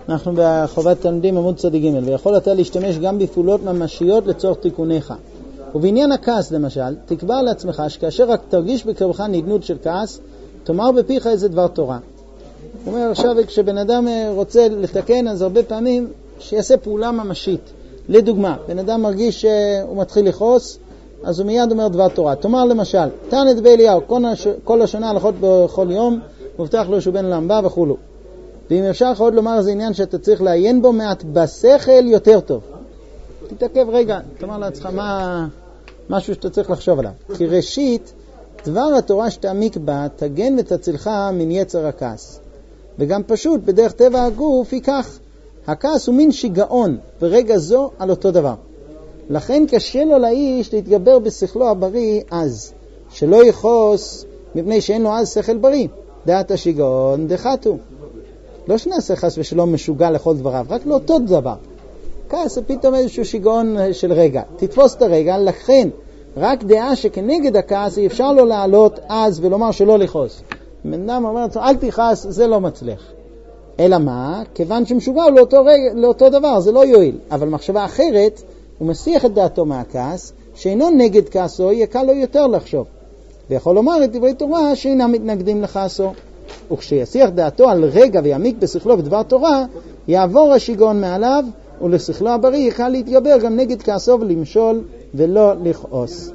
אנחנו בחובת תלמידים עמוד צד ג' ויכול אתה להשתמש גם בפעולות ממשיות לצורך תיקוניך. ובעניין הכעס למשל, תקבע לעצמך שכאשר רק תרגיש בקרבך נדנות של כעס, תאמר בפיך איזה דבר תורה. הוא אומר עכשיו, כשבן אדם רוצה לתקן, אז הרבה פעמים שיעשה פעולה ממשית. לדוגמה, בן אדם מרגיש שהוא מתחיל לכעוס, אז הוא מיד אומר דבר תורה. תאמר למשל, תען את באליהו, כל השנה הלכות בכל יום, מובטח לו שהוא בן עולם הבא וכו'. ואם אפשר לך עוד לומר, זה עניין שאתה צריך לעיין בו מעט בשכל יותר טוב. תתעכב רגע, תאמר לעצמך משהו שאתה צריך לחשוב עליו. כי ראשית, דבר התורה שתעמיק בה, תגן ותצילך מן יצר הכעס. וגם פשוט, בדרך טבע הגוף, היא כך. הכעס הוא מין שיגעון, ורגע זו על אותו דבר. לכן קשה לו לאיש להתגבר בשכלו הבריא אז, שלא יכעוס מפני שאין לו אז שכל בריא. דעת השיגעון דחתו. לא שנעשה חס ושלום משוגע לכל דבריו, רק לאותו דבר. כעס זה פתאום איזשהו שיגעון של רגע. תתפוס את הרגע, לכן רק דעה שכנגד הכעס אי אפשר לו לעלות אז ולומר שלא לכעוס. בן אדם אומר, אל תכעס, זה לא מצליח. אלא מה? כיוון שמשוגע הוא לאותו דבר, זה לא יועיל. אבל מחשבה אחרת, הוא מסיח את דעתו מהכעס, שאינו נגד כעסו, יקל לו יותר לחשוב. ויכול לומר את דברי תורה שאינם מתנגדים לכעסו. וכשיסיח דעתו על רגע ויעמיק בשכלו בדבר תורה, יעבור השיגעון מעליו, ולשכלו הבריא יקל להתגבר גם נגד כעסו ולמשול ולא לכעוס.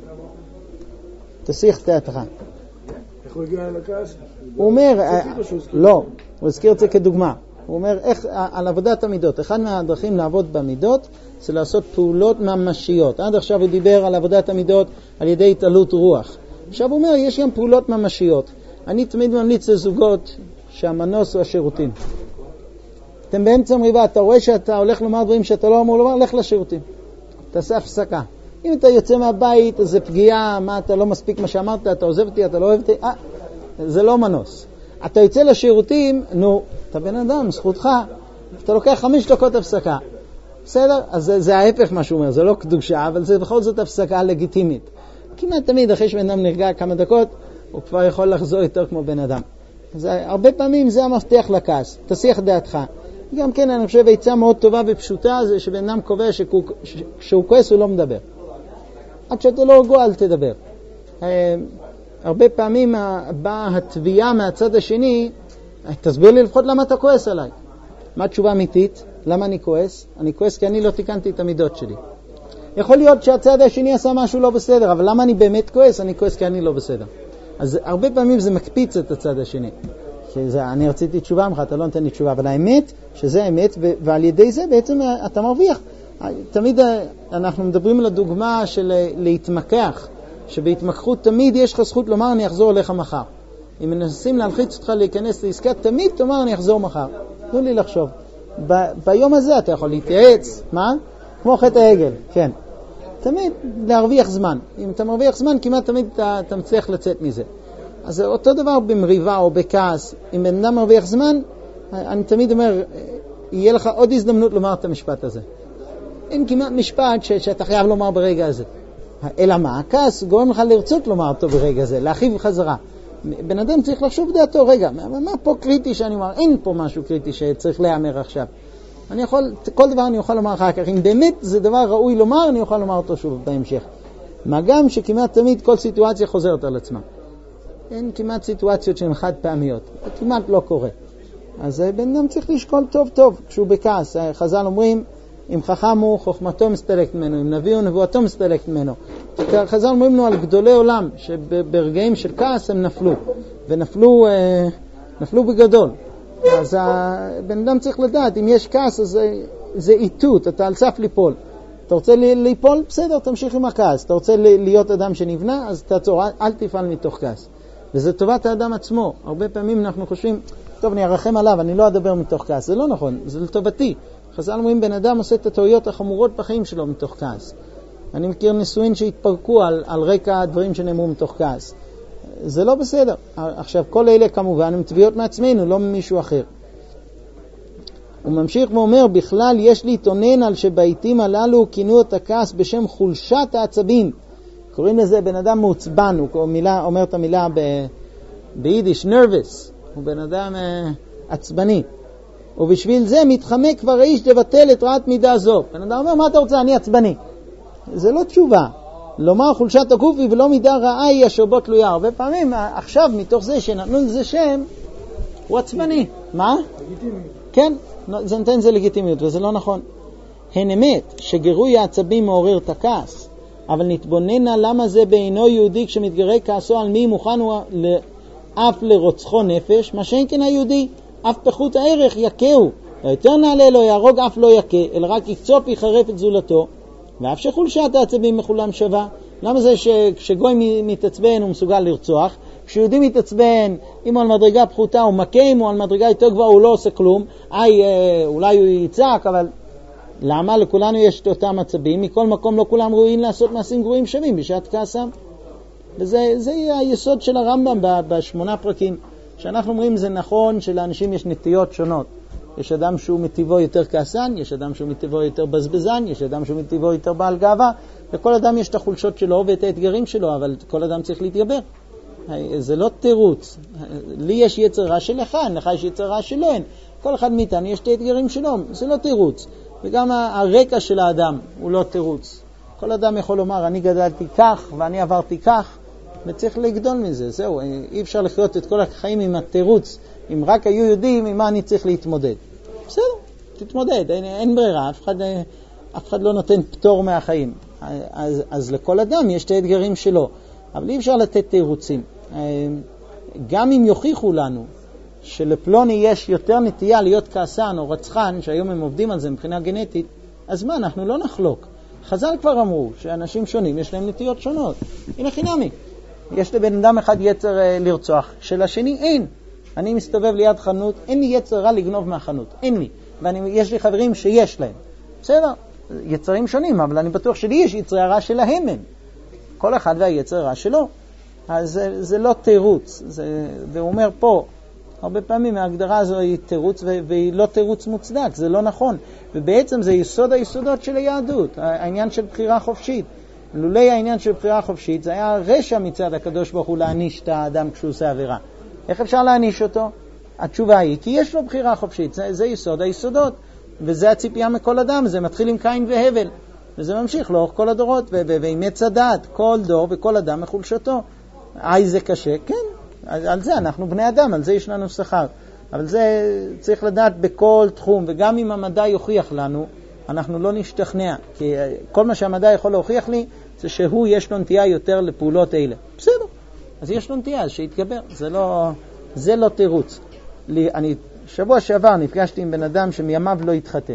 תסיח דעתך. איך הוא הגיע לכעס? הוא אומר, לא, הוא הזכיר את זה כדוגמה. הוא אומר, איך, על עבודת המידות. אחד מהדרכים לעבוד במידות זה לעשות פעולות ממשיות. עד עכשיו הוא דיבר על עבודת המידות על ידי התעלות רוח. עכשיו הוא אומר, יש גם פעולות ממשיות. אני תמיד ממליץ לזוגות שהמנוס הוא השירותים. אתם באמצע מריבה, אתה רואה שאתה הולך לומר דברים שאתה לא אמור לומר, לך לשירותים. תעשה הפסקה. אם אתה יוצא מהבית, אז זה פגיעה, מה אתה לא מספיק מה שאמרת, אתה עוזב אותי, אתה לא אוהב אותי, זה לא מנוס. אתה יוצא לשירותים, נו, אתה בן אדם, זכותך, אתה לוקח 5 דקות הפסקה. בסדר? אז זה ההפך מה שהוא אומר, זה לא קדושה, אבל זה בכל זאת הפסקה לגיטימית. כמעט תמיד אחרי שבן אדם נרגע כמה דקות, הוא כבר יכול לחזור יותר כמו בן אדם. אז הרבה פעמים זה המפתח לכעס, תסיח דעתך. גם כן אני חושב עצה מאוד טובה ופשוטה זה שבן אדם קובע שכשהוא כועס הוא לא מדבר. עד שאתה לא רגוע אל תדבר. הרבה פעמים באה התביעה מהצד השני, תסביר לי לפחות למה אתה כועס עליי. מה התשובה אמיתית? למה אני כועס? אני כועס כי אני לא תיקנתי את המידות שלי. יכול להיות שהצד השני עשה משהו לא בסדר, אבל למה אני באמת כועס? אני כועס כי אני לא בסדר. אז הרבה פעמים זה מקפיץ את הצד השני. אני רציתי תשובה ממך, אתה לא נותן לי תשובה, אבל האמת שזה האמת, ועל ידי זה בעצם אתה מרוויח. תמיד אנחנו מדברים על הדוגמה של להתמקח, שבהתמקחות תמיד יש לך זכות לומר אני אחזור אליך מחר. אם מנסים להלחיץ אותך להיכנס לעסקה, תמיד תאמר אני אחזור מחר. תנו לי לחשוב. ביום הזה אתה יכול להתייעץ, מה? כמו חטא העגל, כן. תמיד להרוויח זמן. אם אתה מרוויח זמן, כמעט תמיד אתה מצליח לצאת מזה. אז זה אותו דבר במריבה או בכעס. אם בן אדם מרוויח זמן, אני תמיד אומר, יהיה לך עוד הזדמנות לומר את המשפט הזה. אין כמעט משפט שאתה חייב לומר ברגע הזה. אלא מה? הכעס גורם לך לרצות לומר אותו ברגע הזה, להחיב חזרה. בן אדם צריך לחשוב דעתו, רגע, מה פה קריטי שאני אומר? אין פה משהו קריטי שצריך להיאמר עכשיו. אני יכול, כל דבר אני יכול לומר אחר כך. אם באמת זה דבר ראוי לומר, אני יכול לומר אותו שוב בהמשך. מה גם שכמעט תמיד כל סיטואציה חוזרת על עצמה. אין כמעט סיטואציות שהן חד פעמיות. כמעט לא קורה. אז בן אדם צריך לשקול טוב טוב כשהוא בכעס. חז"ל אומרים, אם חכם הוא חוכמתו מסתלקת ממנו, אם נביא הוא נבואתו מסתלקת ממנו. חז"ל אומרים לנו על גדולי עולם, שברגעים של כעס הם נפלו. ונפלו בגדול. אז הבן אדם צריך לדעת, אם יש כעס, אז זה איתות, אתה על סף ליפול. אתה רוצה ליפול? בסדר, תמשיך עם הכעס. אתה רוצה להיות אדם שנבנה, אז תעצור, אל תפעל מתוך כעס. וזה טובת האדם עצמו. הרבה פעמים אנחנו חושבים, טוב, אני ארחם עליו, אני לא אדבר מתוך כעס. זה לא נכון, זה לטובתי. חז"ל אומרים, בן אדם עושה את הטעויות החמורות בחיים שלו מתוך כעס. אני מכיר נישואין שהתפרקו על רקע הדברים שנאמרו מתוך כעס. זה לא בסדר. עכשיו, כל אלה כמובן הם תביעות מעצמנו, לא ממישהו אחר. הוא ממשיך ואומר, בכלל יש להתאונן על שבעיתים הללו כינו את הכעס בשם חולשת העצבים. קוראים לזה בן אדם מעוצבן, הוא אומר את המילה ביידיש, nervous. הוא בן אדם עצבני. ובשביל זה מתחמק כבר האיש לבטל את רעת מידה זו. בן אדם אומר, מה אתה רוצה? אני עצבני. זה לא תשובה. לומר חולשת הגוף היא ולא מידה רעה היא אשר בו תלויה. הרבה פעמים עכשיו מתוך זה שנתנו לזה שם, הוא עצבני. מה? לגיטימיות. כן, זה נותן זה לגיטימיות, וזה לא נכון. הן אמת שגירוי העצבים מעורר את הכעס, אבל נתבוננה למה זה בעינו יהודי כשמתגרה כעסו על מי מוכן הוא אף לרוצחו נפש, מה שאין כן היהודי, אף פחות הערך יקהו, ויותר נעלה לו יהרוג אף לא יקה, אלא רק יקצוף יחרף את זולתו, ואף שחולשת העצבים מכולם שווה. למה זה שכשגוי מתעצבן הוא מסוגל לרצוח, כשיהודי מתעצבן, אם הוא על מדרגה פחותה הוא מכה, אם הוא על מדרגה יותר גבוהה הוא לא עושה כלום, אולי הוא יצעק, אבל למה? לכולנו יש את אותם עצבים, מכל מקום לא כולם ראויים לעשות מעשים גרועים שווים בשעת כעסם. וזה היסוד של הרמב"ם בשמונה פרקים, שאנחנו אומרים זה נכון שלאנשים יש נטיות שונות. יש אדם שהוא מטבעו יותר כעסן, יש אדם שהוא מטבעו יותר בזבזן, יש אדם שהוא מטבעו יותר בעל גאווה, לכל אדם יש את החולשות שלו ואת האתגרים שלו, אבל כל אדם צריך להתגבר. זה לא תירוץ. לי יש יצר רע שלך, לך יש יצר רע שלו, כל אחד מאיתנו יש את האתגרים שלו, זה לא תירוץ. וגם הרקע של האדם הוא לא תירוץ. כל אדם יכול לומר, אני גדלתי כך ואני עברתי כך, וצריך לגדול מזה. זהו, אי אפשר לחיות את כל החיים עם התירוץ. אם רק היו יודעים עם מה אני צריך להתמודד. בסדר, תתמודד, אין ברירה, אף אחד לא נותן פטור מהחיים. אז לכל אדם יש את האתגרים שלו, אבל אי אפשר לתת תירוצים. גם אם יוכיחו לנו שלפלוני יש יותר נטייה להיות כעסן או רצחן, שהיום הם עובדים על זה מבחינה גנטית, אז מה, אנחנו לא נחלוק. חז"ל כבר אמרו שאנשים שונים יש להם נטיות שונות. הנה חינמי, יש לבן אדם אחד יצר לרצוח, שלשני אין. אני מסתובב ליד חנות, אין לי יצר רע לגנוב מהחנות, אין לי. ויש לי חברים שיש להם. בסדר, יצרים שונים, אבל אני בטוח שלי יש יצרי הרע שלהם אין. כל אחד והיצר הרע שלו. אז זה לא תירוץ. והוא אומר פה, הרבה פעמים ההגדרה הזו היא תירוץ, והיא לא תירוץ מוצדק, זה לא נכון. ובעצם זה יסוד היסודות של היהדות, העניין של בחירה חופשית. לולי העניין של בחירה חופשית, זה היה רשע מצד הקדוש ברוך הוא להעניש את האדם כשהוא עושה עבירה. איך אפשר להעניש אותו? התשובה היא, כי יש לו בחירה חופשית, זה יסוד היסודות, וזה הציפייה מכל אדם, זה מתחיל עם קין והבל, וזה ממשיך לאורך כל הדורות, ועם עץ הדעת, כל דור וכל אדם מחולשתו. זה קשה, כן, על זה אנחנו בני אדם, על זה יש לנו שכר, אבל זה צריך לדעת בכל תחום, וגם אם המדע יוכיח לנו, אנחנו לא נשתכנע, כי כל מה שהמדע יכול להוכיח לי, זה שהוא יש לו נטייה יותר לפעולות אלה. בסדר, אז יש לו נטייה, אז שיתגבר, זה לא תירוץ. אני שבוע שעבר נפגשתי עם בן אדם שמימיו לא התחתן.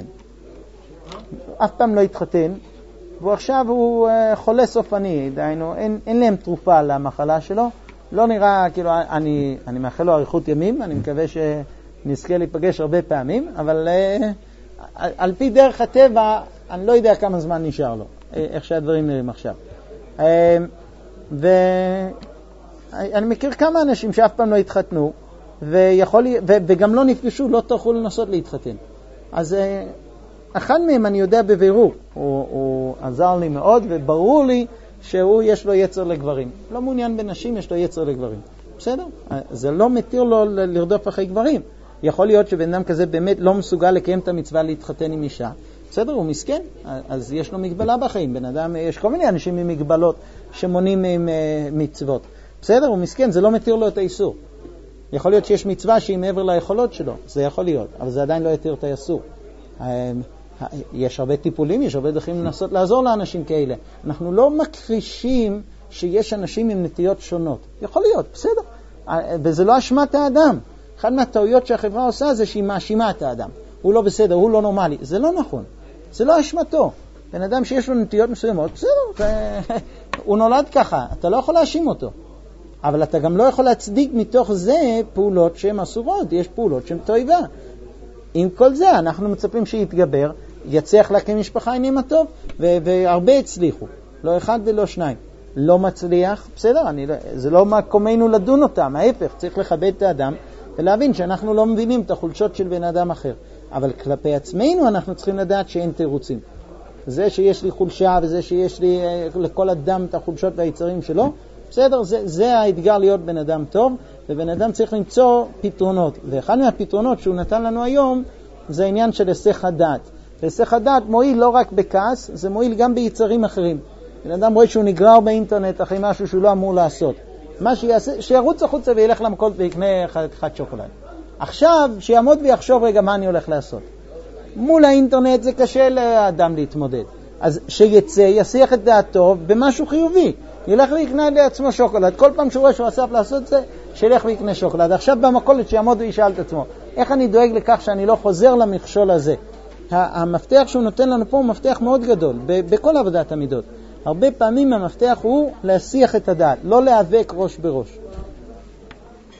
אף פעם לא התחתן, ועכשיו הוא חולה סופני, דיינו, אין להם תרופה למחלה שלו, לא נראה, כאילו, אני מאחל לו אריכות ימים, אני מקווה שנזכה להיפגש הרבה פעמים, אבל על פי דרך הטבע, אני לא יודע כמה זמן נשאר לו, איך שהדברים נראים עכשיו. ואני מכיר כמה אנשים שאף פעם לא התחתנו, וגם לא נפגשו, לא תוכלו לנסות להתחתן. אז אחד מהם אני יודע בבירור, הוא עזר לי מאוד, וברור לי שהוא יש לו יצר לגברים. לא מעוניין בנשים, יש לו יצר לגברים. בסדר? זה לא מתיר לו לרדוף אחרי גברים. יכול להיות שבן אדם כזה באמת לא מסוגל לקיים את המצווה להתחתן עם אישה. בסדר, הוא מסכן, אז יש לו מגבלה בחיים. בן אדם, יש כל מיני אנשים עם מגבלות שמונים עם מצוות. בסדר, הוא מסכן, זה לא מתיר לו את האיסור. יכול להיות שיש מצווה שהיא מעבר ליכולות שלו, זה יכול להיות, אבל זה עדיין לא יתיר את האיסור. יש הרבה טיפולים, יש הרבה דרכים לנסות לעזור לאנשים כאלה. אנחנו לא מכחישים שיש אנשים עם נטיות שונות. יכול להיות, בסדר. וזה לא אשמת האדם. אחד מהטעויות שהחברה עושה זה שהיא מאשימה את האדם. הוא לא בסדר, הוא לא נורמלי. זה לא נכון. זה לא אשמתו. בן אדם שיש לו נטיות מסוימות, בסדר, הוא נולד ככה. אתה לא יכול להאשים אותו. אבל אתה גם לא יכול להצדיק מתוך זה פעולות שהן אסורות. יש פעולות שהן תועבה. עם כל זה אנחנו מצפים שיתגבר, יצליח להקים משפחה עם הטוב, והרבה הצליחו. לא אחד ולא שניים. לא מצליח, בסדר, זה לא מקומנו לדון אותם, ההפך, צריך לכבד את האדם, ולהבין שאנחנו לא מבינים את החולשות של בן אדם אחר. אבל כלפי עצמנו אנחנו צריכים לדעת שאין תירוצים. זה שיש לי חולשה, וזה שיש לי לכל אדם את החולשות והיצרים שלו, בסדר, זה האתגר להיות בן אדם טוב, ובן אדם צריך למצוא פתרונות. ואחד מהפתרונות שהוא נתן לנו היום, זה עניין של היסח הדעת. היסח הדעת מועיל לא רק בכעס, זה מועיל גם ביצרים אחרים. בן אדם רואה שהוא נגרר באינטרנט אחרי משהו שהוא לא אמור לעשות. מה שיעשה, שירוץ החוצה וילך למכולת ויקנה אחד שוקולד. עכשיו, שיעמוד ויחשוב רגע מה אני הולך לעשות. מול האינטרנט זה קשה לאדם להתמודד. אז שיצא, יסיח את דעתו במשהו חיובי. ילך ויקנה לעצמו שוקולד. כל פעם שהוא רואה שהוא אסף לעשות זה, שילך ויקנה שוקולד. עכשיו במכולת שיעמוד וישאל את עצמו, איך אני דואג לכך שאני לא חוזר למכשול הזה? המפתח שהוא נותן לנו פה הוא מפתח מאוד גדול, בכל עבודת המידות. הרבה פעמים המפתח הוא להסיח את הדעת, לא להיאבק ראש בראש.